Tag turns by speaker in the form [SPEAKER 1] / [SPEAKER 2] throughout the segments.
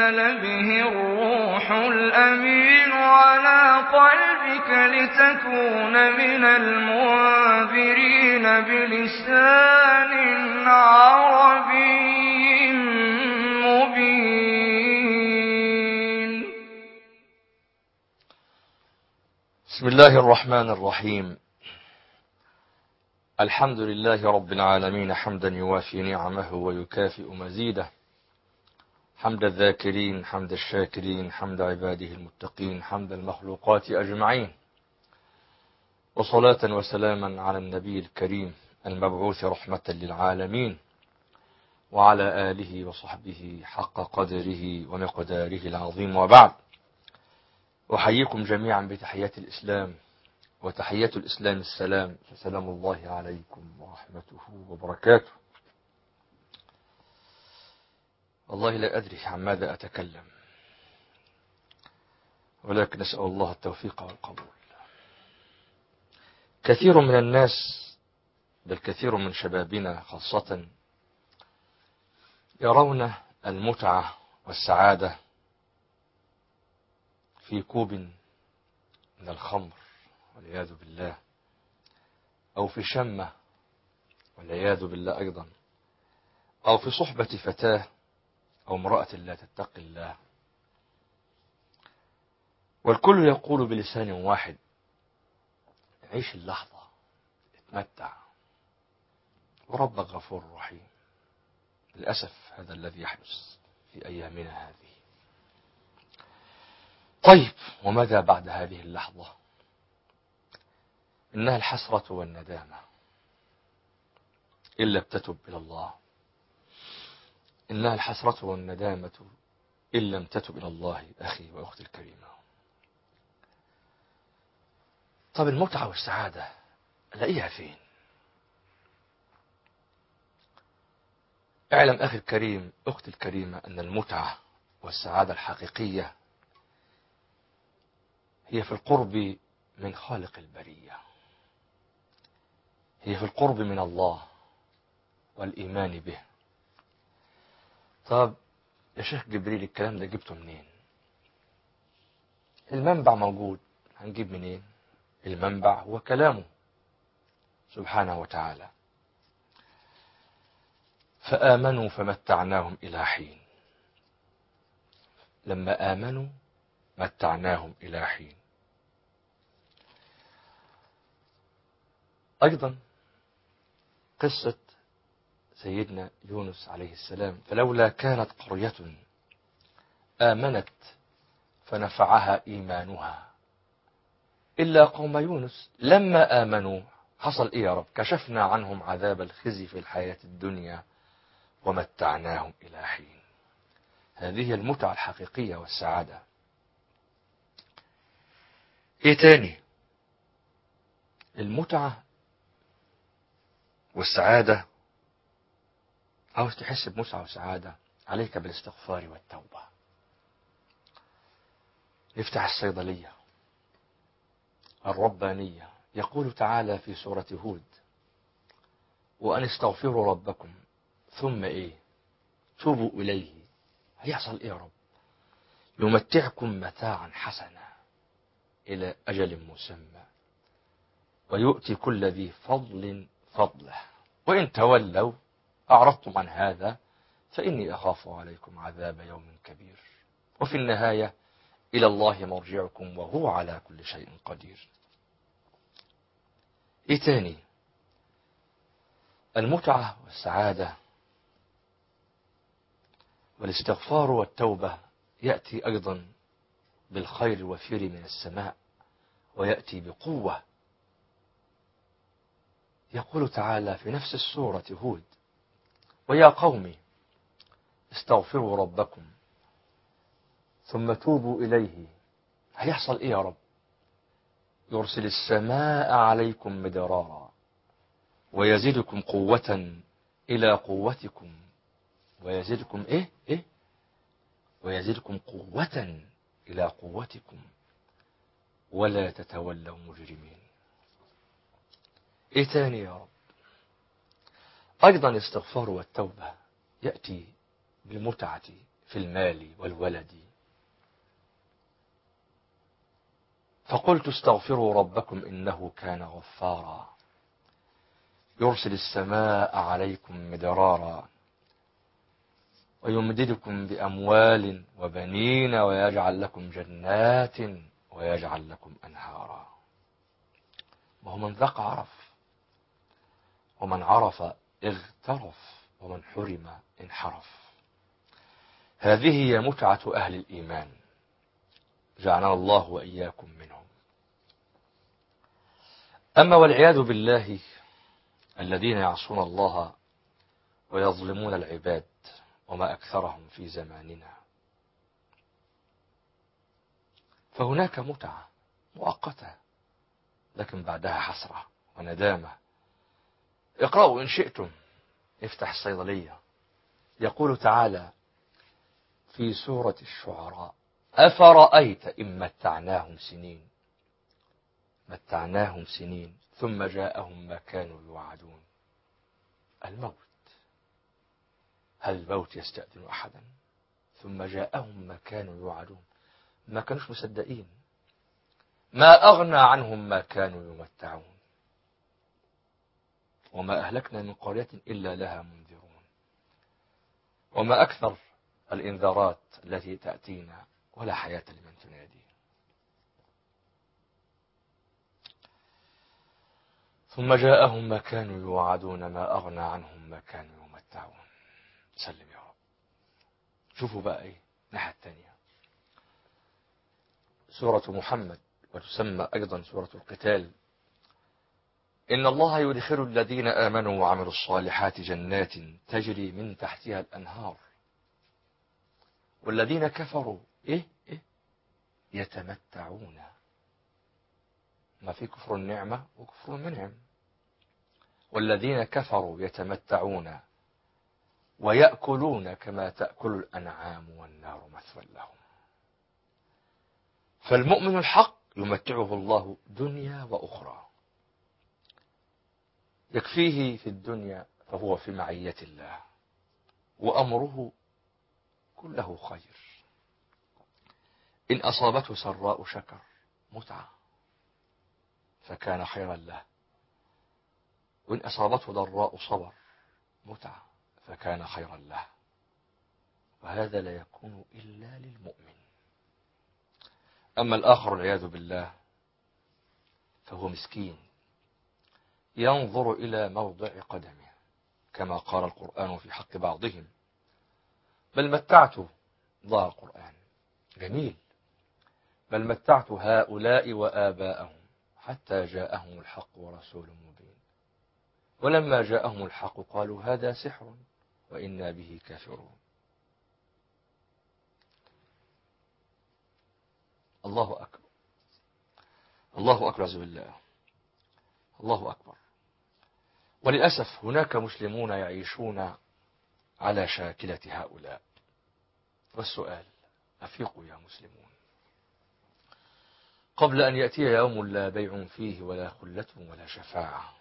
[SPEAKER 1] نزل به الروح الأمين على قلبك لتكون من المنذرين بلسان عربي مبين.
[SPEAKER 2] بسم الله الرحمن الرحيم. الحمد لله رب العالمين حمدا يوافي نعمه ويكافئ مزيده، حمد الذاكرين حمد الشاكرين حمد عباده المتقين حمد المخلوقات أجمعين، وصلاة وسلاما على النبي الكريم المبعوث رحمة للعالمين، وعلى آله وصحبه حق قدره ومقداره العظيم. وبعد، أحييكم جميعا بتحية الإسلام، وتحية الإسلام السلام، فسلام الله عليكم ورحمته وبركاته. والله لا أدري عن ماذا أتكلم، ولكن نسأل الله التوفيق والقبول. كثير من الناس، بل كثير من شبابنا خاصة، يرون المتعة والسعادة في كوب من الخمر والعياذ بالله، أو في شمة والعياذ بالله أيضا، أو في صحبة فتاة أو امرأة لا تتقي الله. والكل يقول بلسان واحد: عيش اللحظة، اتمتع، وربك غفور رحيم. للأسف هذا الذي يحدث في أيامنا هذه. طيب، وماذا بعد هذه اللحظة؟ إنها الحسرة والندامة إلا ابتتب إلى الله. إنها الحسرة والندامة إن لم تتب إلى الله أخي وأختي الكريمة. طب المتعة والسعادة ألاقيها فين؟ اعلم أخي الكريم، أختي الكريمة، أن المتعة والسعادة الحقيقية هي في القرب من خالق البرية، هي في القرب من الله والإيمان به. طب يا شيخ جبريل، الكلام ده جبته منين؟ المنبع موجود، هنجيب منين؟ المنبع هو كلامه سبحانه وتعالى. فآمنوا فمتعناهم إلى حين. لما آمنوا متعناهم إلى حين. أيضا قصة سيدنا يونس عليه السلام: فلولا كانت قرية آمنت فنفعها إيمانها إلا قوم يونس لما آمنوا. حصل إيه يا رب؟ كشفنا عنهم عذاب الخزي في الحياة الدنيا ومتعناهم إلى حين. هذه المتعة الحقيقية والسعادة. إيه تاني؟ المتعة والسعادة، عاوز تحس بمتعة وسعادة، عليك بالاستغفار والتوبة. نفتح الصيدلية الربانية. يقول تعالى في سورة هود: وأن استغفروا ربكم ثم إيه؟ توبوا إليه. هيحصل إيه يا رب؟ يمتعكم متاعا حسنا إلى أجل مسمى ويؤتي كل ذي فضل فضله وإن تولوا أعرضتم عن هذا فإني أخاف عليكم عذاب يوم كبير وفي النهاية إلى الله مرجعكم وهو على كل شيء قدير. إيه تاني؟ المتعة والسعادة والاستغفار والتوبة يأتي أيضا بالخير الوفير من السماء، ويأتي بقوة. يقول تعالى في نفس السورة هود: ويا قوم استغفروا ربكم ثم توبوا إليه. هيحصل إيه يا رب؟ يرسل السماء عليكم مدرارا ويزيدكم قوة إلى قوتكم ويزيدكم إيه؟ ويزيدكم قوة إلى قوتكم ولا تتولوا مجرمين. إيه تاني يا رب؟ أيضا الاستغفار والتوبة يأتي بالمتعة في المال والولد. فقلت استغفروا ربكم إنه كان غفارا يرسل السماء عليكم مدرارا ويمددكم بأموال وبنين ويجعل لكم جنات ويجعل لكم أنهارا. وهو من ذاق عرف، ومن عرف اغترف، ومن حرم انحرف. هذه هي متعة أهل الإيمان، جعلنا الله وإياكم منهم. أما والعياذ بالله الذين يعصون الله ويظلمون العباد، وما أكثرهم في زماننا، فهناك متعة مؤقتة لكن بعدها حسرة وندامة. اقرأوا إن شئتم، افتح الصيدلية، يقول تعالى في سورة الشعراء: أفرأيت إن متعناهم سنين ثم جاءهم ما كانوا يوعدون. الموت، هل الموت يستأذن أحدا؟ ثم جاءهم ما كانوا يوعدون، ما كانوش مصدقين. ما أغنى عنهم ما كانوا يمتعون، وما أهلكنا من قرية إلا لها منذرون. وما أكثر الإنذارات التي تأتينا ولا حياة لمن تنادي. ثم جاءهم ما كانوا يوعدون ما أغنى عنهم ما كانوا يمتعون. سلم يا رب. شوفوا بقى إيه الناحية الثانية، سورة محمد وتسمى أيضا سورة القتال: إن الله يدخل الذين آمنوا وعملوا الصالحات جنات تجري من تحتها الأنهار والذين كفروا يتمتعون. ما في كفر النعمة وكفر المنعم. والذين كفروا يتمتعون ويأكلون كما تأكل الأنعام والنار مثوى لهم. فالمؤمن الحق يمتعه الله دنيا وأخرى، يكفيه في الدنيا فهو في معية الله وأمره كله خير. إن أصابته سراء شكر، متعة، فكان خيرا له. وإن أصابته ضراء صبر، متعة، فكان خيرا له. وهذا لا يكون إلا للمؤمن. أما الآخر والعياذ بالله فهو مسكين ينظر إلى موضع قدمه، كما قال القرآن في حق بعضهم: بل متعت، ظاهر القرآن جميل، بل متعت هؤلاء وآباءهم حتى جاءهم الحق ورسول مبين، ولما جاءهم الحق قالوا هذا سحر وإنا به كافرون. الله أكبر، الله أكبر، عز بالله، الله أكبر. وللأسف هناك مسلمون يعيشون على شاكلة هؤلاء. والسؤال: أفيقوا يا مسلمون قبل أن يأتي يوم لا بيع فيه ولا خلة ولا شفاعة،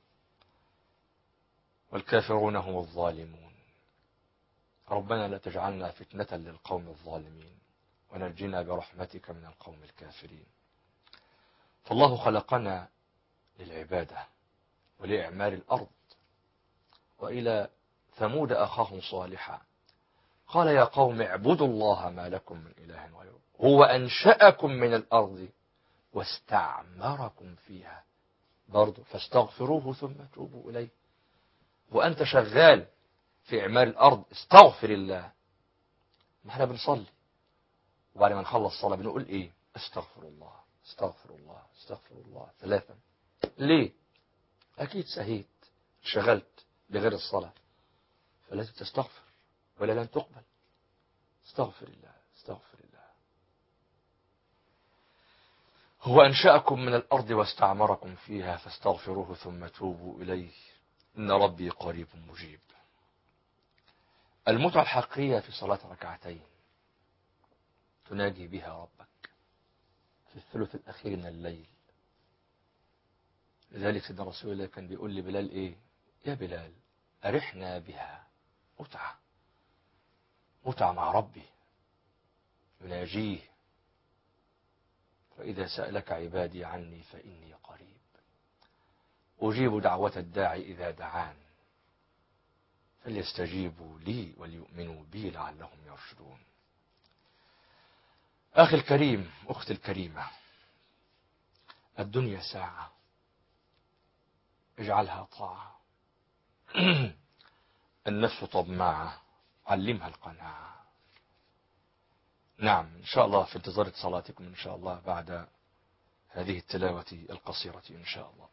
[SPEAKER 2] والكافرون هم الظالمون. ربنا لا تجعلنا فتنة للقوم الظالمين، ونجنا برحمتك من القوم الكافرين. فالله خلقنا للعبادة ولإعمار الأرض. وإلى ثمود أخاهم صالحا قال يا قوم اعبدوا الله ما لكم من إله غيره هو أنشأكم من الأرض واستعمركم فيها. برضو فاستغفروه ثم توبوا إليه. وأنت شغال في إعمار الأرض استغفر الله. ما احنا بنصلي وبعد ما نخلص صلاة بنقول إيه؟ استغفر الله، استغفر الله، استغفر الله 3. ليه؟ أكيد سهيت، شغلت بغير الصلاة، فلازم تستغفر ولا لن تقبل. استغفر الله، استغفر الله. هو أنشأكم من الأرض واستعمركم فيها فاستغفروه ثم توبوا إليه إن ربي قريب مجيب. المتعة الحقيقية في صلاة ركعتين تناجي بها ربك في الثلث الأخير من الليل. لذلك سيدنا رسول الله كان بيقول لبلال إيه؟ يا بلال أرحنا بها. متعة، متعة مع ربي، يناجيه. فإذا سألك عبادي عني فإني قريب أجيب دعوة الداعي إذا دعان فليستجيبوا لي وليؤمنوا بي لعلهم يرشدون. أخي الكريم، أختي الكريمة، الدنيا ساعة، اجعلها طاعة. النفس طماعة، علمها القناعة. نعم، إن شاء الله في انتظار صلاتكم إن شاء الله بعد هذه التلاوة القصيرة إن شاء الله.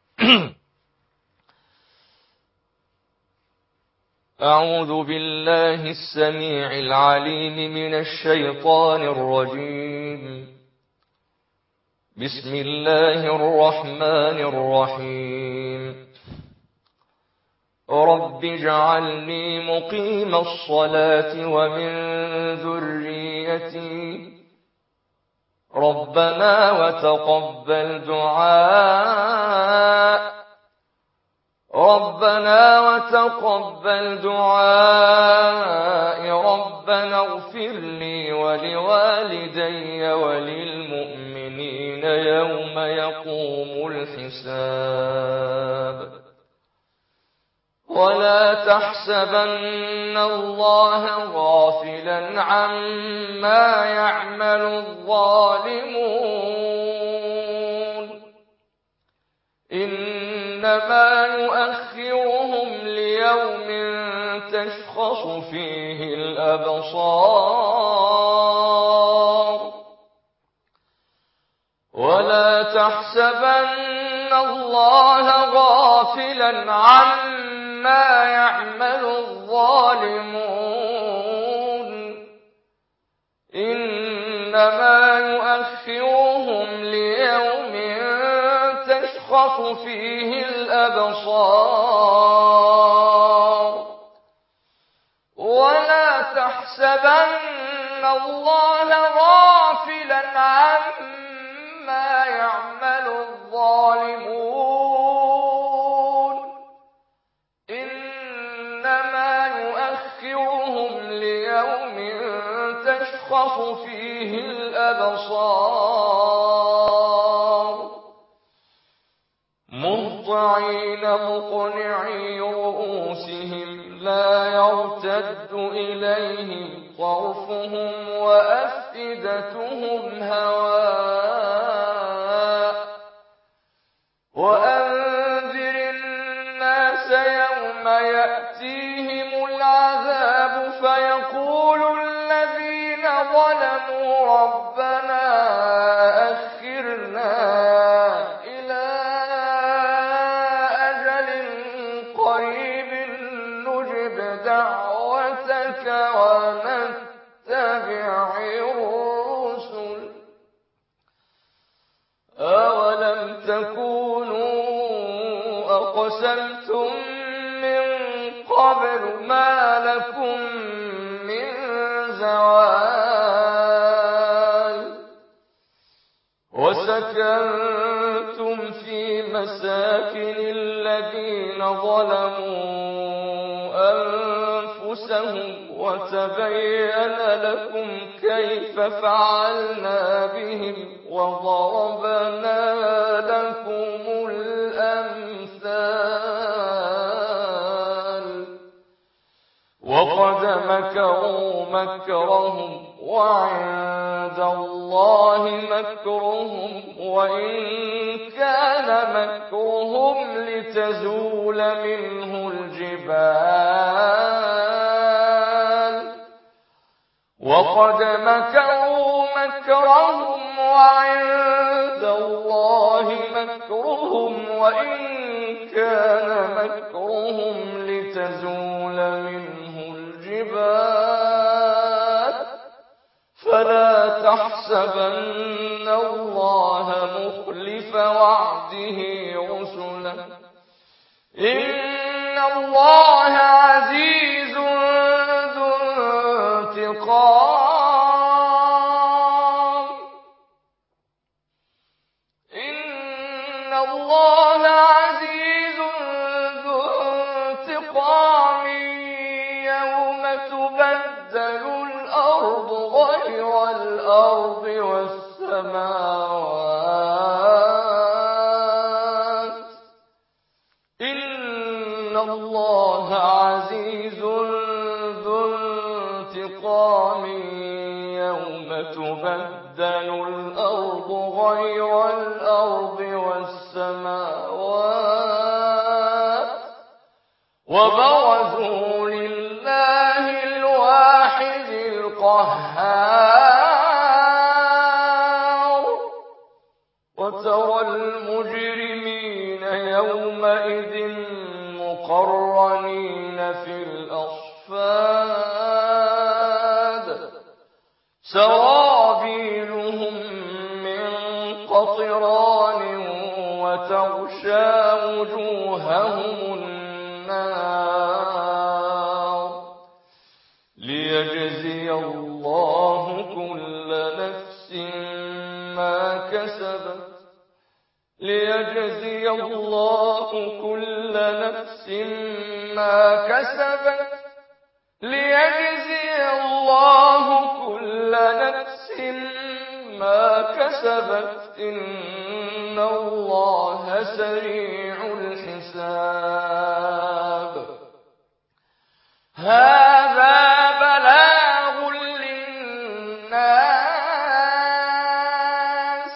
[SPEAKER 2] أعوذ بالله السميع العليم من الشيطان الرجيم. بسم الله الرحمن الرحيم. رب اجعلني مقيم الصلاة ومن ذريتي ربنا وتقبل دعاء ربنا اغفر لي ولوالدي وللمؤمنين يوم يقوم الحساب. ولا تحسبن الله غافلا عما يعمل الظالمون إنما يؤخرهم ليوم تشخص فيه الأبصار. ولا تحسبن الله غافلا عما يعمل الظالمون إنما يؤخرهم ليوم تشخص فيه الأبصار. ولا تحسبن الله غافلا عما يعمل الظالمون إنما يؤخرهم ليوم تشخص فيه الأبصار. مهطعين مقنعي رؤوسهم لا يرتد إليهم طرفهم وأفئدتهم هواء. وأنذر الناس يوم يأتيهم العذاب فيقول الذين ظلموا ربنا أخرنا إلى أجل قريب نجب دعوتك ونتبع الرسل أولم تكونوا أقسمتم من قبل ما لكم من زوال. وسكنتم في مساكن الذين ظلموا أنفسهم وتبين لكم كيف فعلنا بهم وضربنا لكم الأمثال. وقد مكروا مكرهم وعند الله مكرهم وإن كان مكرهم لتزول منه الجبال. وقد مكروا مكرهم وعند الله مكرهم وإن كان مكرهم لتزول منه الجبال. فلا تحسبن الله مخلف وعده رسله إن الله عزيز ذو انتقام. إن الله عزيز ذو انتقام يوم تبدل
[SPEAKER 1] وبرزوا لله الواحد القهار وترى المجرمين يومئذ مقرنين في الأصفاد سرابيلهم من قطران وتغشى وجوههم النار ليجزي الله كل نفس ما كسبت ليجزي الله كل نفس ما كسبت ليجزي الله كل نفس ما كسبت إن الله سريع الحساب هذا بلاغ للناس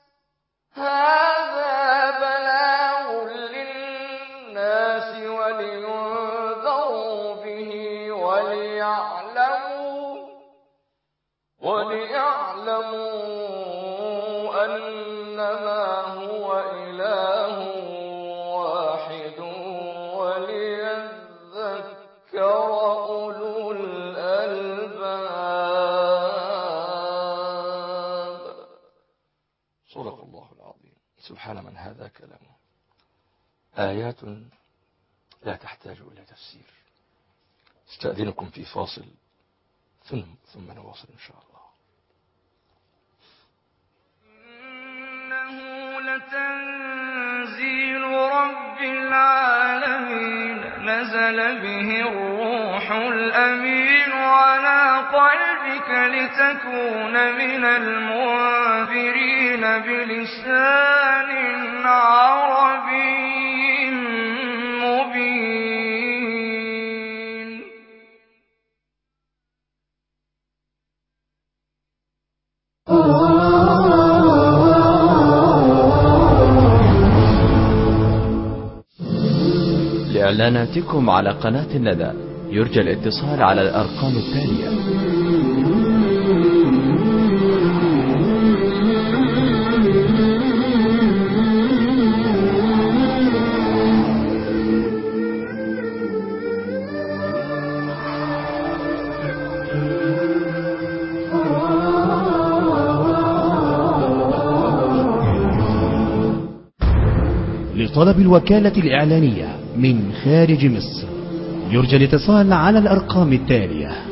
[SPEAKER 1] ولينذروا به وليعلموا أنما هو إله واحد وليذكر أولو الألباب.
[SPEAKER 2] صدق الله العظيم. سبحان من هذا كلامه، آيات لا تحتاج إلى تفسير. استأذنكم في فاصل ثم نواصل إن شاء الله.
[SPEAKER 1] إنه لتنزيل رب العالمين نزل به الروح الأمين على قلبك لتكون من المنذرين بلسان عربي مبين.
[SPEAKER 3] لإعلاناتكم على قناة الندى يرجى الاتصال على الأرقام التالية:
[SPEAKER 4] لطلب الوكالة الإعلانية من خارج مصر يرجى الاتصال على الأرقام التالية: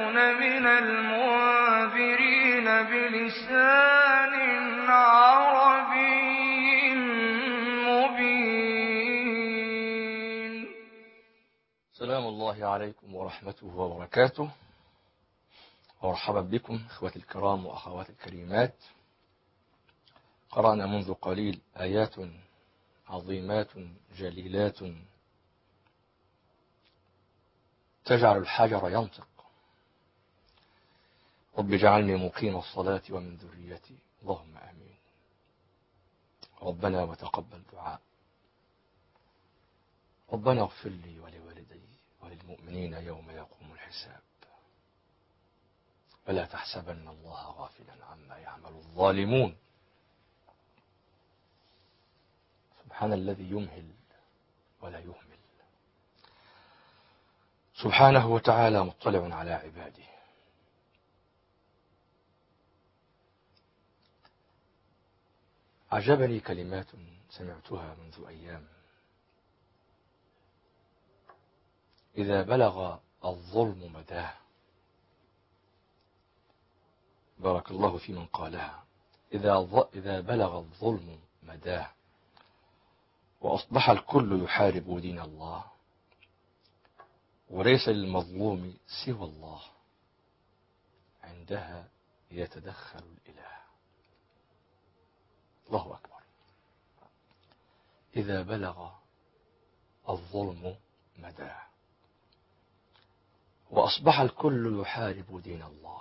[SPEAKER 1] لتكون من المنذرين بلسان عربي مبين.
[SPEAKER 2] سلام الله عليكم ورحمته وبركاته، ومرحبا بكم إخوتي الكرام وأخواتي الكريمات. قرأنا منذ قليل آيات عظيمات جليلات تجعل الحجر ينطق. رب اجعلني مقيم الصلاة ومن ذريتي، اللهم آمين. ربنا وتقبل دعاء. ربنا اغفر لي ولوالدي وللمؤمنين يوم يقوم الحساب. ولا تحسبن الله غافلا عما يعمل الظالمون. سبحان الذي يمهل ولا يهمل، سبحانه وتعالى مطلع على عباده. عجبني كلمات سمعتها منذ أيام: إذا بلغ الظلم مداه. بارك الله في من قالها. إذا بلغ الظلم مداه وأصبح الكل يحارب دين الله وليس للمظلوم سوى الله، عندها يتدخل الإله. الله أكبر. إذا بلغ الظلم مداه وأصبح الكل يحارب دين الله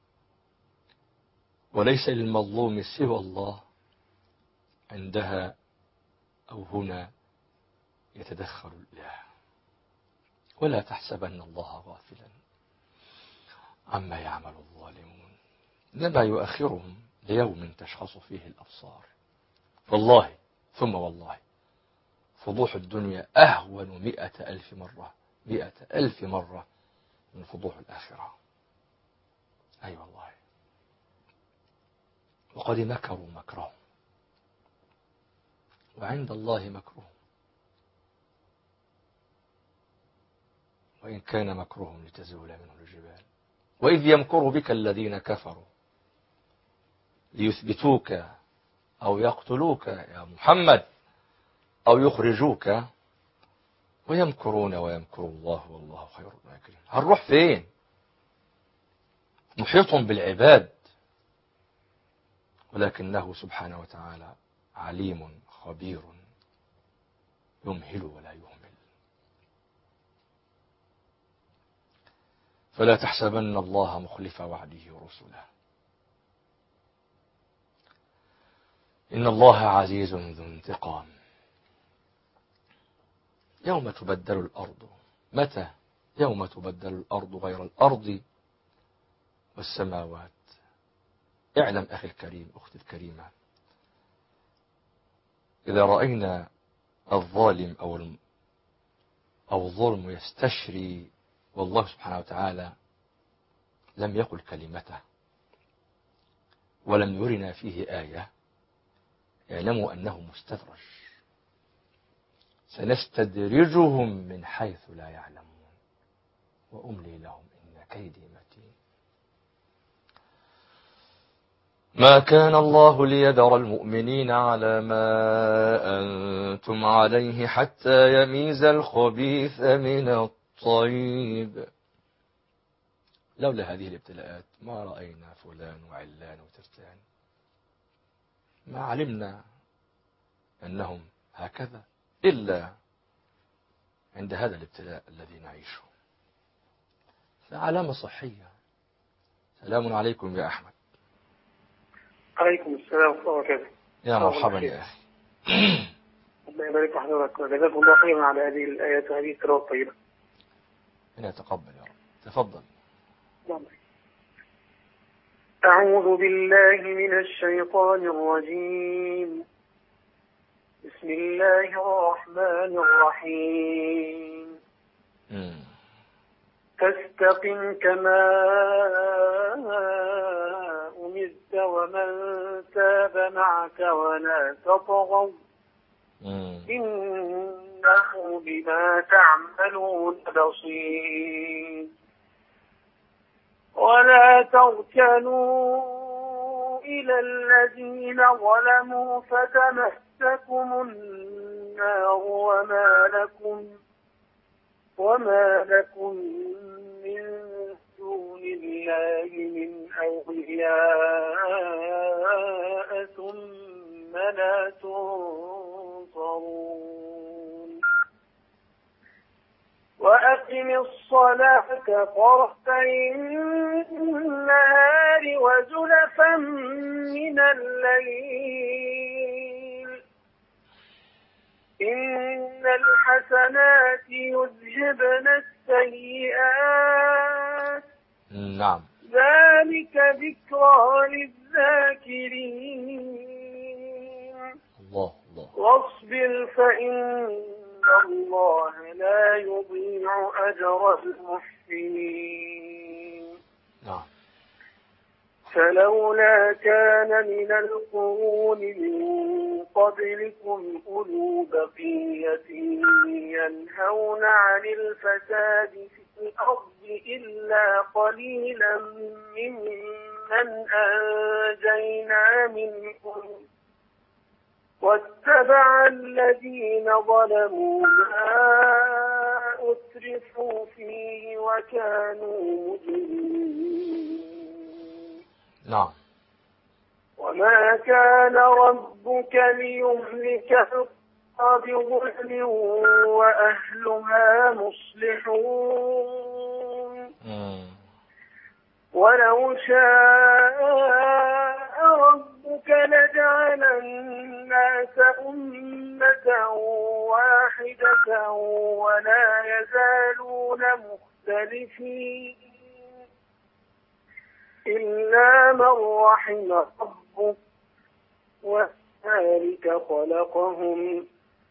[SPEAKER 2] وليس للمظلوم سوى الله، عندها أو هنا يتدخل الإله. ولا تحسبن الله غافلا عما يعمل الظالمون، إنما يؤخرهم ليوم تشخص فيه الأبصار. والله ثم والله فضوح الدنيا أهون 100,000 مرة 100,000 مرة من فضوح الآخرة. أي والله. وقد مكروا مكرهم وعند الله مكرهم وإن كان مكرهم لتزول منه الجبال. وإذ يمكر بك الذين كفروا ليثبتوك أو يقتلوك يا محمد أو يخرجوك ويمكرون ويمكر الله والله خير الماكرين. هنروح فين؟ محيط بالعباد، ولكنه سبحانه وتعالى عليم خبير يمهل ولا يهمل. فلا تحسبن الله مخلف وعده رسله، إن الله عزيز ذو انتقام. يوم تبدل الأرض. متى؟ يوم تبدل الأرض غير الأرض والسماوات. اعلم أخي الكريم أختي الكريمة، إذا رأينا الظالم أو الظلم يستشري والله سبحانه وتعالى لم يقل كلمته ولم يرنا فيه آية، اعلموا أنه مستدرج. سنستدرجهم من حيث لا يعلمون وأملي لهم إن كيدي متين. ما كان الله ليذر المؤمنين على ما أنتم عليه حتى يميز الخبيث من الطيب. لولا هذه الابتلاءات ما رأينا فلان وعلان وترتان، ما علمنا أنهم هكذا إلا عند هذا الابتلاء الذي نعيشه. فعلامة صحية. سلام عليكم يا أحمد.
[SPEAKER 5] عليكم السلام ورحمة الله وبركاته.
[SPEAKER 2] يا مرحبا يا أخي.
[SPEAKER 5] الله يبارك حضرتك وجزاكم الله خيرا على هذه الآيات وهذه التلاوة الطيبة.
[SPEAKER 2] أنا أتقبل يا رب. تفضل.
[SPEAKER 5] أعوذ بالله من الشيطان الرجيم. بسم الله الرحمن الرحيم. فاستقم كما أمرت ومن تاب معك ولا تطغوا إنه بما تعملون بصير. ولا تركنوا إلى الذين ظلموا فتمسكم النار وما لكم من دون الله من أولياء ثم لا تنصرون وأقم الصلاة طرفي النهار وزلفا من الليل إن الحسنات يذهبن السيئات
[SPEAKER 2] نعم.
[SPEAKER 5] ذلك ذكرى للذاكرين.
[SPEAKER 2] الله.
[SPEAKER 5] واصبر فإن الله لا يضيع أجر المحسنين.
[SPEAKER 2] نعم.
[SPEAKER 5] فلولا كان من القرون من قبلكم أولو بقية ينهون عن الفساد في الأرض إلا قليلا ممن أنجينا منهم واتبع الذين ظلموا ما أترفوا فيه وكانوا مجرمين.
[SPEAKER 2] نعم.
[SPEAKER 5] وما كان ربك ليهلك القرى بظلم وأهلها مصلحون ولو شاء ربك لجعل الناس أمة واحدة ولا يزالون مختلفين إلا من رحم ربك وذلك خلقهم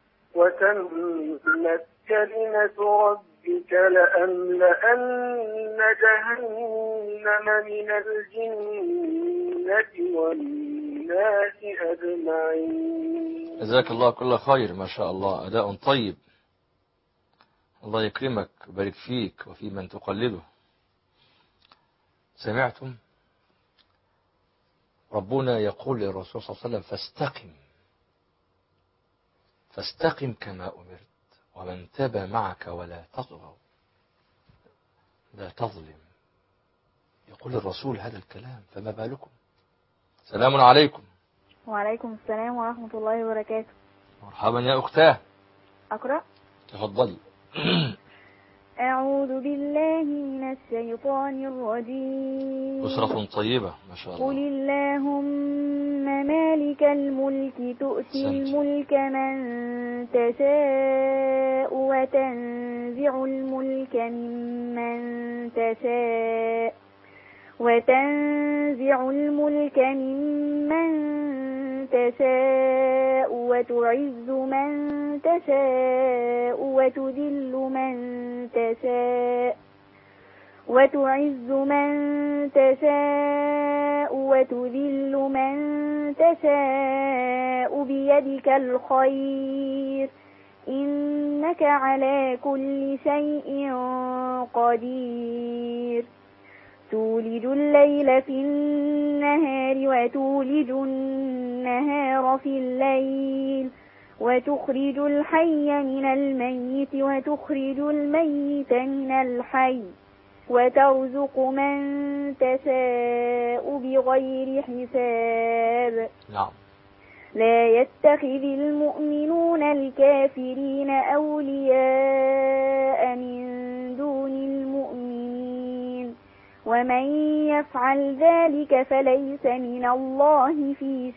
[SPEAKER 5] وتمت كلمة ربك لأملأن جهنم من الجنة والناس أجمعين.
[SPEAKER 2] جزاك الله كل خير. ما شاء الله، أداء طيب. الله يكرمك ويبارك فيك وفي من تقلده. سمعتم ربنا يقول للرسول صلى الله عليه وسلم فاستقم كما أمرت ومن تاب معك ولا تطغوا لا تظلم. يقول الرسول هذا الكلام، فما بالكم؟ سلام عليكم.
[SPEAKER 6] وعليكم السلام ورحمة الله وبركاته.
[SPEAKER 2] مرحبا يا أختاه.
[SPEAKER 6] أقرأ؟
[SPEAKER 2] تفضل.
[SPEAKER 6] أعوذ بالله من الشيطان الرجيم.
[SPEAKER 2] أسرة طيبة ما شاء الله.
[SPEAKER 6] قل اللهم مالك الملك تؤتي الملك من تشاء وتنزع الملك ممن تشاء وتعز من تشاء وتذل من تشاء بيدك الخير إنك على كل شيء قدير. تولج الليل في النهار وتولج النهار في الليل وتخرج الحي من الميت وتخرج الميت من الحي وترزق من تشاء بغير حساب.
[SPEAKER 2] نعم.
[SPEAKER 6] لا يتخذ المؤمنون الكافرين أولياء من دون المؤمنين ومن يفعل ذلك فليس من الله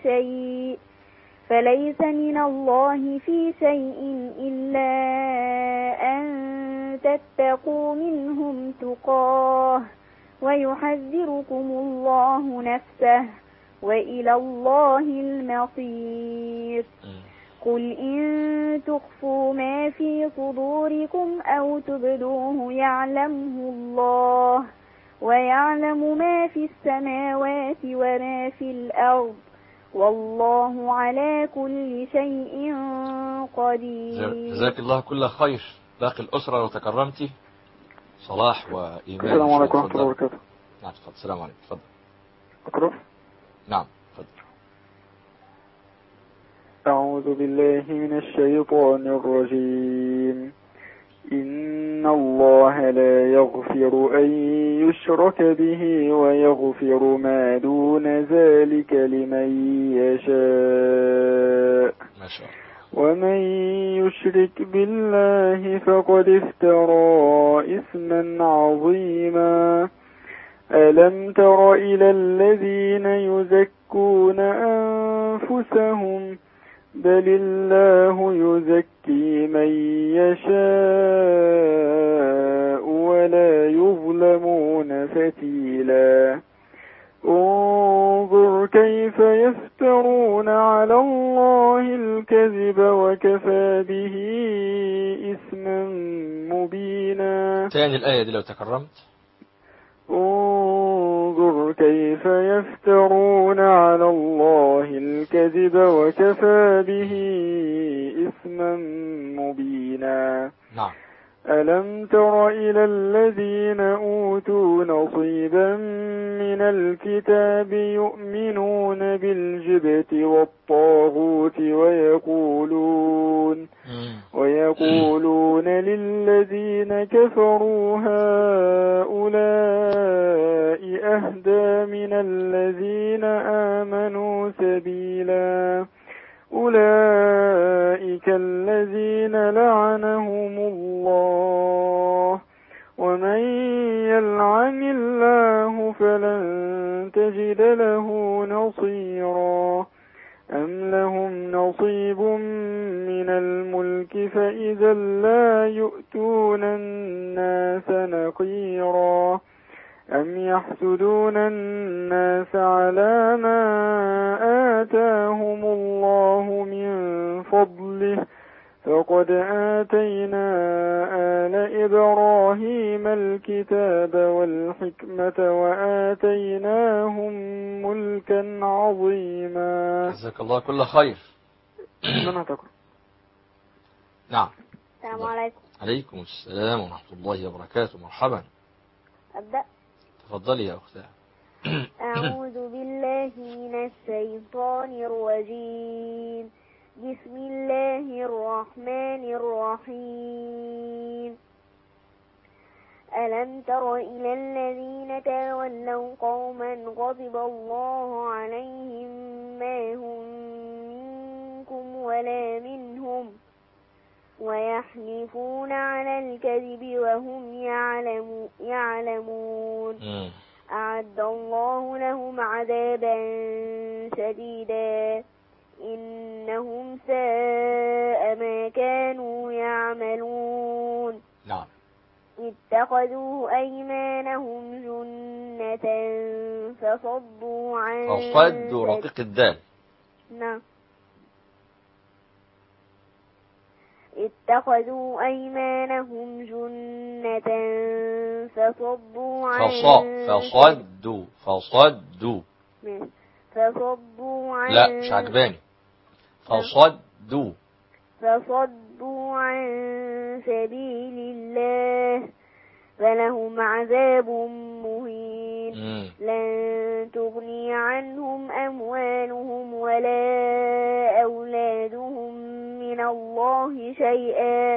[SPEAKER 6] في شيء إلا أن تتقوا منهم تقاه ويحذركم الله نفسه وإلى الله المصير. قل إن تخفوا ما في صدوركم أو تبدوه يعلمه الله ويعلم ما في السماوات وما في الأرض والله على كل شيء قدير.
[SPEAKER 2] جزاك الله كل خير. باقي الأسرة لو تكرمتي. صلاح وإيمان.
[SPEAKER 7] السلام عليكم ورحمة الله وبركاته.
[SPEAKER 2] نعم تفضل. السلام عليكم. تفضل.
[SPEAKER 7] أقرأ.
[SPEAKER 2] نعم تفضل.
[SPEAKER 7] أعوذ بالله من الشيطان الرجيم. إن الله لا يغفر أن يشرك به ويغفر ما دون ذلك لمن يشاء.
[SPEAKER 2] ما شاء الله.
[SPEAKER 7] ومن يشرك بالله فقد افترى إثما عظيما. ألم تر إلى الذين يزكون أنفسهم بل الله يزكي من يشاء ولا يظلمون فتيلا. انظر كيف يفترون على الله الكذب وكفى به إثما مبينا.
[SPEAKER 2] تاني الآية دي لو تكرمت.
[SPEAKER 7] انظر كيف يفترون على الله الكذب وكفى به إثما مبينا.
[SPEAKER 2] نعم.
[SPEAKER 7] ألم تر إلى الذين أوتوا نصيبا من الكتاب يؤمنون بالجبت والطاغوت ويقولون للذين كفروا هؤلاء أهدى من الذين آمنوا سبيلا. أولئك الذين لعنهم الله ومن يلعن الله فلن تجد له نصيرا. أم لهم نصيب من الملك فإذا لا يؤتون الناس نقيرا. أم يحسدون الناس على ما آتاهم الله من فضله فقد آتينا آل إبراهيم الكتاب والحكمة وآتيناهم ملكا عظيما.
[SPEAKER 2] جزاك الله كل خير. نعم.
[SPEAKER 6] السلام عليكم.
[SPEAKER 2] عليكم السلام ورحمة الله وبركاته. مرحبا.
[SPEAKER 6] أبدأ.
[SPEAKER 2] تفضلي يا أختي.
[SPEAKER 6] أعوذ بالله من الشيطان الرجيم. بسم الله الرحمن الرحيم. ألم تر إلى الذين تولوا قوما غضب الله عليهم ما هم منكم ولا منهم ويحلفون على الكذب وهم يعلمون. أعد الله لهم عذابا شديدا إنهم ساء ما كانوا يعملون.
[SPEAKER 2] نعم.
[SPEAKER 6] اتخذوا أيمانهم جنة فصدوا عن
[SPEAKER 2] رقيق الدال.
[SPEAKER 6] نعم. اتخذوا أيمانهم جنة فصدوا عن
[SPEAKER 2] لا مش عجباني.
[SPEAKER 6] فصدوا عن سبيل الله فلهم عذاب مهين. لن تغني عنهم أموالهم ولا أولادهم من الله شيئا.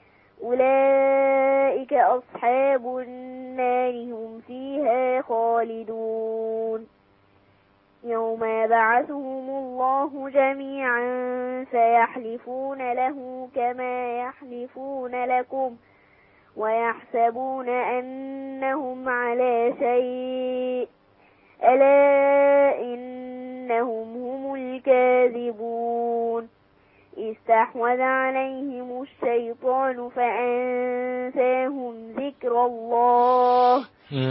[SPEAKER 6] أولئك أصحاب النار هم فيها خالدون. يوم يبعثهم الله جميعا فيحلفون له كما يحلفون لكم ويحسبون أنهم على شيء ألا إنهم هم الكاذبون. استحوذ عليهم الشيطان فأنساهم ذكر الله.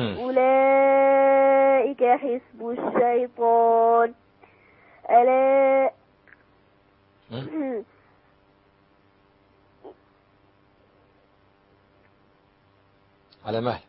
[SPEAKER 6] أولئك حزب الشيطان ألا
[SPEAKER 2] على مهل.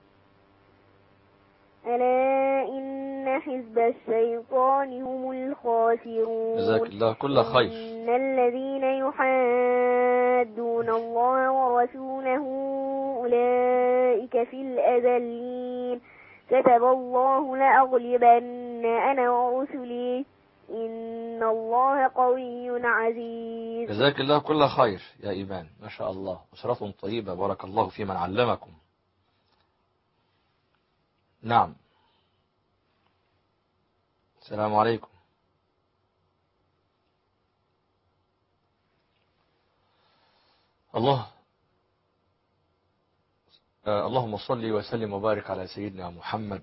[SPEAKER 6] ألا إن حزب الشيطان هم الخاسرون.
[SPEAKER 2] جزاك الله كل خير.
[SPEAKER 6] إن الذين يحادون الله ورسوله أولئك في الأذلين كتب الله لأغلبن أنا ورسلي إن الله قوي عزيز.
[SPEAKER 2] جزاك الله كل خير يا إيمان، ما شاء الله، أسرة طيبة، بارك الله في من علمكم. نعم. السلام عليكم. اللهم صل وسلم وبارك على سيدنا محمد.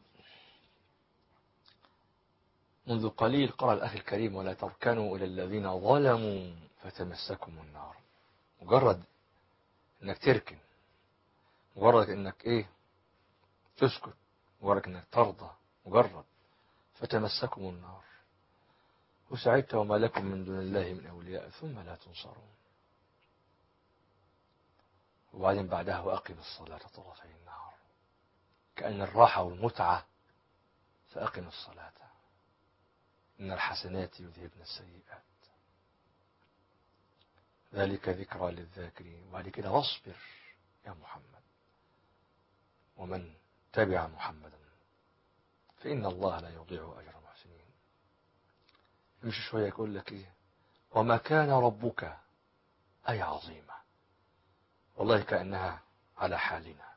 [SPEAKER 2] منذ قليل قرأ الأخ الكريم: ولا تركنوا إلى الذين ظلموا فتمسكم النار. مجرد انك تركن، مجرد انك تسكت، مجرد انك ترضى، مجرد فتمسكم النار وسعدت وما لكم من دون الله من أولياء ثم لا تنصرون. وبعدين بعدها وأقم الصلاة طرفي النهار، كأن الراحة والمتعة فأقم الصلاة إن الحسنات يذهبن السيئات ذلك ذكرى للذاكرين. وبعد كده واصبر يا محمد ومن تبع محمدا فإن الله لا يضيع أجر المحسنين. يمشي شوية يقول لك وما كان ربك أي عظيمة، والله كأنها على حالنا.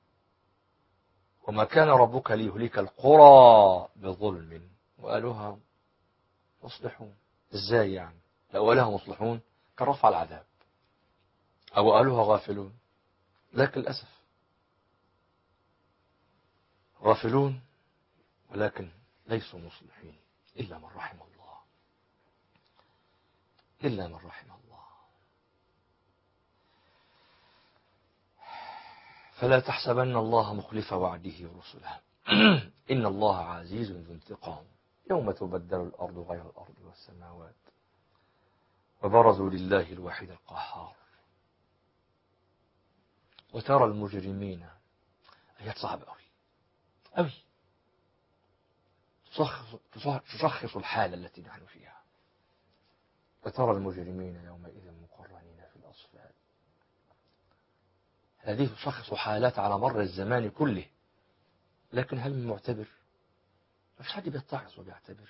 [SPEAKER 2] وما كان ربك ليهلك القرى بظلم وأهلها مصلحون. ازاي يعني؟ لو أهلها مصلحون كان رفع العذاب، أو أهلها غافلون، لكن للأسف غافلون ولكن ليسوا مصلحين إلا من رحم الله، إلا من رحم الله. فلا تحسبن الله مخلف وعده رسله إن الله عزيز ذو انتقام يوم تبدل الأرض غير الأرض والسماوات وبرزوا لله الواحد القهار وترى المجرمين. آيات صعبة أوي تشخص الحالة التي نحن فيها. وترى المجرمين يومئذ مقرنين في الأصفاد. هذه تشخص حالات على مر الزمان كله، لكن هل من معتبر؟ مش حد بيتعظ وبيعتبر.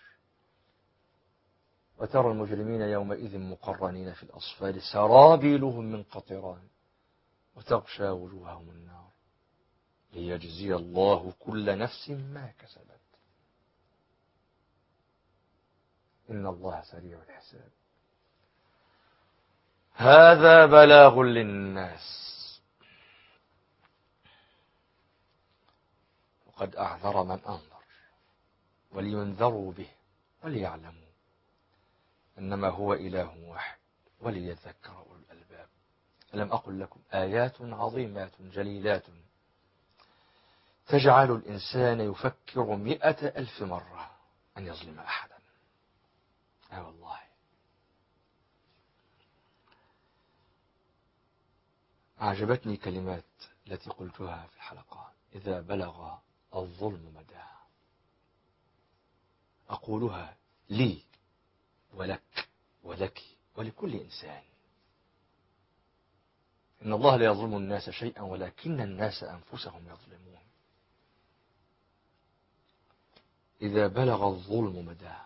[SPEAKER 2] وترى المجرمين يومئذ مقرنين في الأصفاد سرابيلهم من قطران وتغشى وجوههم النار ليجزي الله كل نفس ما كسبت إن الله سريع الحساب. هذا بلاغ للناس وقد أعذر من أنذر ولينذروا به وليعلموا أنما هو إله واحد وليذكر أولو الألباب. ألم أقل لكم آيات عظيمات جليلات تجعل الإنسان يفكر 100,000 مرة أن يظلم أحدا. والله أعجبتني كلمات التي قلتها في الحلقات: إذا بلغ الظلم مداه. أقولها لي ولك ولك ولكل إنسان. إن الله لا يظلم الناس شيئا ولكن الناس أنفسهم يظلمون. إذا بلغ الظلم مداه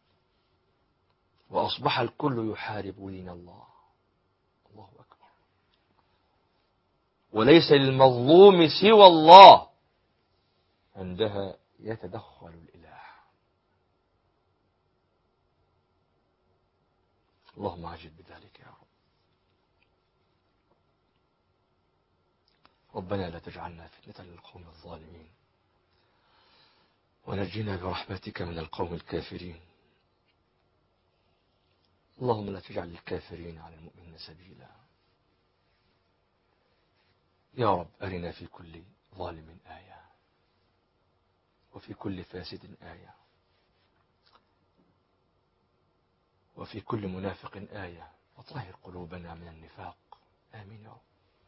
[SPEAKER 2] وأصبح الكل يحارب دين الله. الله أكبر. وليس للمظلوم سوى الله، عندها يتدخل الإله. اللهم عجل بذلك يا رب. ربنا لا تجعلنا فتنة للقوم الظالمين ونجنا برحمتك من القوم الكافرين. اللهم لا تجعل الكافرين على المؤمنين سبيلا. يا رب أرنا في كل ظالم آية وفي كل فاسد آية وفي كل منافق آية وطهر قلوبنا من النفاق. آمين يا رب.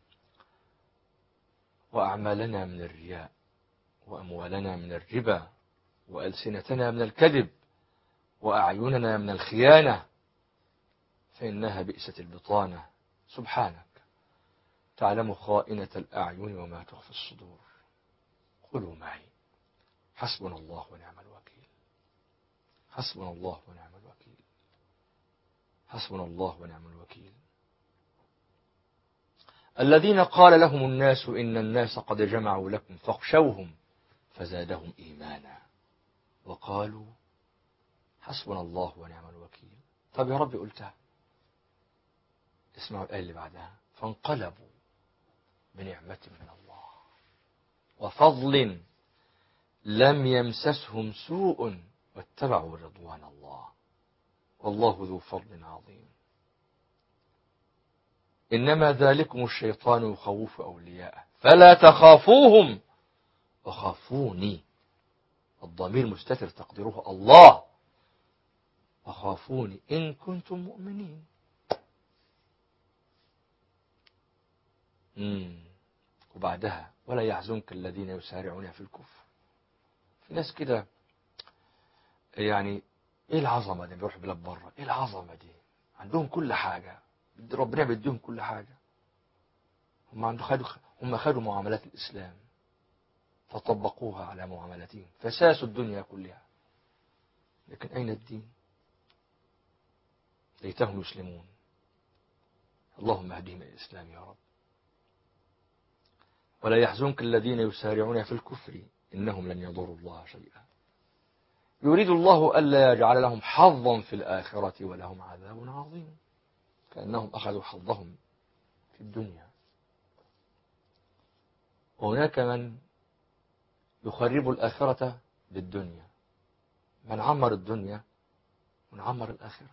[SPEAKER 2] وأعمالنا من الرياء وأموالنا من الربا وألسنتنا من الكذب وأعيننا من الخيانة فإنها بئست البطانة. سبحانك تعلم خائنة الأعين وما تخفي الصدور. قولوا معي: حسبنا الله ونعم الوكيل. حسبنا الله ونعم الوكيل. حسبنا الله ونعم الوكيل. الذين قال لهم الناس إن الناس قد جمعوا لكم فاخشوهم فزادهم إيمانا وقالوا حسبنا الله ونعم الوكيل. طب يا رب قلتها، اسمعوا الآية اللي بعدها: فانقلبوا بنعمة من الله وفضل لم يمسسهم سوء واتبعوا رضوان الله والله ذو فضل عظيم. إنما ذلكم الشيطان يخوف أولياءه فلا تخافوهم وخافوني. الضمير مستتر تقديره الله. وخافوني إن كنتم مؤمنين. وبعدها ولا يحزنك الذين يسارعون في الكفر. في ناس كده يعني ايه العظمة دي؟ بيروح بلاد بره، ايه العظمة دي؟ عندهم كل حاجة، ربنا بيديهم كل حاجة. هم خدوا معاملات الإسلام فطبقوها على معاملاتهم فساسوا الدنيا كلها. لكن أين الدين؟ ليتهم يسلمون. اللهم اهدهم إلى الإسلام يا رب. ولا يحزنك الذين يسارعون في الكفر إنهم لن يضروا الله شيئا يريد الله ألا يجعل لهم حظا في الآخرة ولهم عذاب عظيم. كأنهم أخذوا حظهم في الدنيا. وهناك من يخرب الآخرة بالدنيا. من عمر الدنيا ونعمر الآخرة.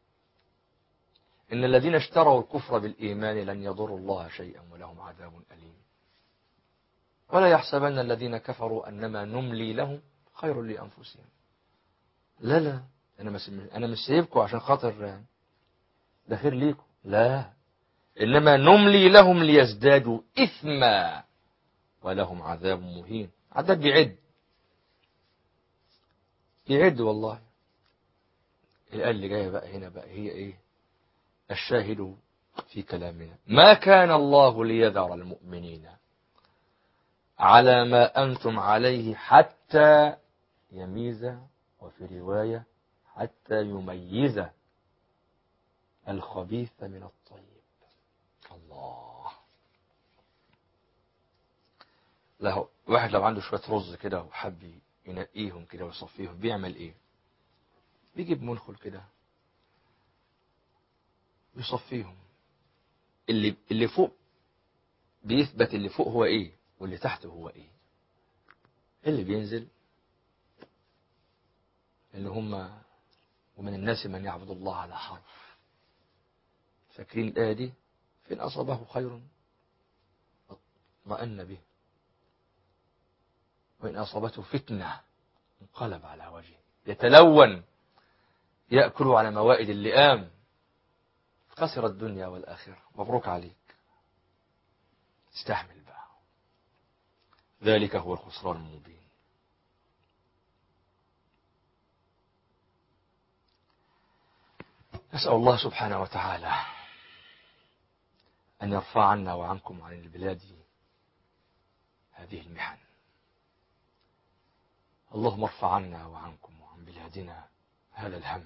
[SPEAKER 2] إن الذين اشتروا الكفر بالإيمان لن يضروا الله شيئا ولهم عذاب أليم. ولا يحسبن الذين كفروا أنما نملي لهم خير لأنفسهم. لا أنا مش سايبكم عشان خاطر ده خير ليكم، لا، إنما نملي لهم ليزدادوا إثما ولهم عذاب مهين. عذاب بيعد والله. الآية اللي جاية بقى هنا بقى هي إيه؟ الشاهد في كلامنا: ما كان الله ليذر المؤمنين على ما أنتم عليه حتى يميز، وفي رواية حتى يميز الخبيث من الطيب. الله. له واحد لو عنده شوية رز كده وحب ينقيهم كده ويصفيهم بيعمل ايه؟ بيجيب منخل كده يصفيهم. اللي فوق بيثبت اللي فوق هو ايه واللي تحته هو ايه. اللي بينزل اللي هم ومن الناس من يعبد الله على حرف. فاكرين الآية دي؟ فإن أصابه خير اطمأن به وإن أصابته فتنة انقلب على وجهه يتلون يأكل على موائد اللئام. خسر الدنيا والآخرة. مبروك عليك. استحمل بقى. ذلك هو الخسران المبين. نسأل الله سبحانه وتعالى أن يرفع عنا وعنكم عن البلاد هذه المحن. اللهم ارفع عنا وعنكم وعن بلادنا هذا الهم.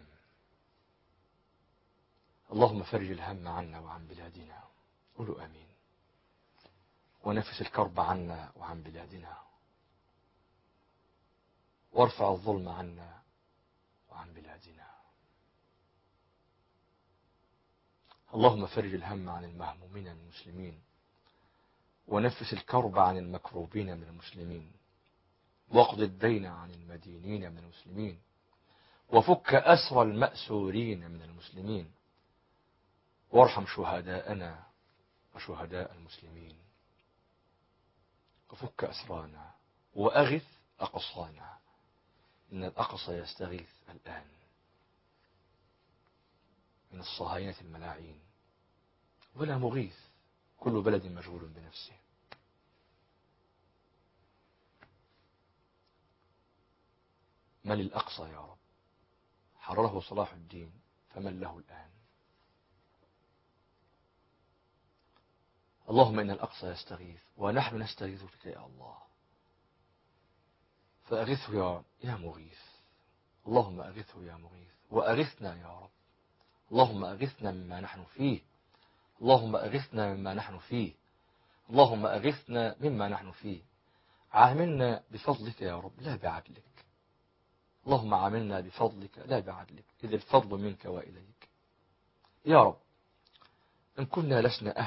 [SPEAKER 2] اللهم فرج الهم عنا وعن بلادنا. قولوا آمين. ونفس الكرب عنا وعن بلادنا. وارفع الظلم عنا وعن بلادنا. اللهم فرج الهم عن المهمومين من المسلمين ونفس الكرب عن المكروبين من المسلمين واقض الدين عن المدينين من المسلمين وفك أسر المأسورين من المسلمين وارحم شهداءنا وشهداء المسلمين وفك أسرانا وأغث أقصانا. إن الأقصى يستغيث الآن من الصهاينة الملاعين ولا مغيث. كل بلد مشغول بنفسه. من الأقصى يا رب؟ حرره صلاح الدين فمن له الآن؟ اللهم إن الأقصى يستغيث ونحن نستغيث بك يا الله فأغثه يا مغيث. اللهم أغثه يا مغيث، وأغثنا يا رب. اللهم أغثنا مما نحن فيه، اللهم أغثنا مما نحن فيه، اللهم أغثنا مما نحن فيه. عاملنا بفضلك يا رب لا بعدلك، اللهم عاملنا بفضلك لا بعدلك، إذ الفضل منك وإليك يا رب. إن كنا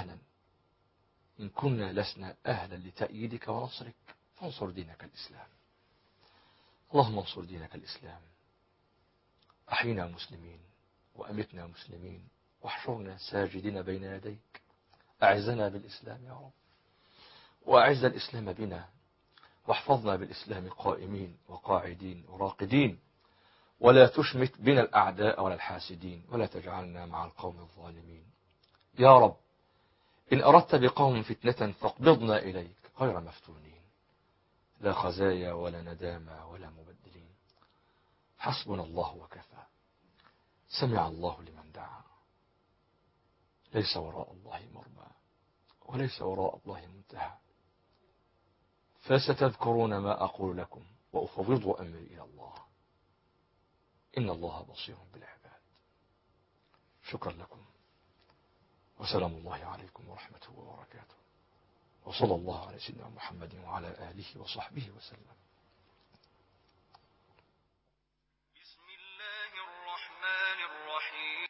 [SPEAKER 2] لسنا أهلا لتأييدك ونصرك فانصر دينك الإسلام. اللهم انصر دينك الإسلام. أحينا مسلمين وأمتنا مسلمين واحشرنا ساجدين بين يديك. أعزنا بالإسلام يا رب، وأعز الإسلام بنا، واحفظنا بالإسلام قائمين وقاعدين وراقدين، ولا تشمت بنا الأعداء ولا الحاسدين، ولا تجعلنا مع القوم الظالمين يا رب. إن أردت بقوم فتنة فاقبضنا إليك غير مفتونين، لا خزايا ولا ندامة ولا مبدلين. حسبنا الله وكفى. سمع الله لمن دعا. ليس وراء الله مرمى، وليس وراء الله منتهى. فستذكرون ما أقول لكم وأفوض أمري إلى الله، إن الله بصير بالعباد. شكرا لكم، وسلام الله عليكم ورحمته وبركاته، وصلى الله على سيدنا محمد وعلى آله وصحبه وسلم.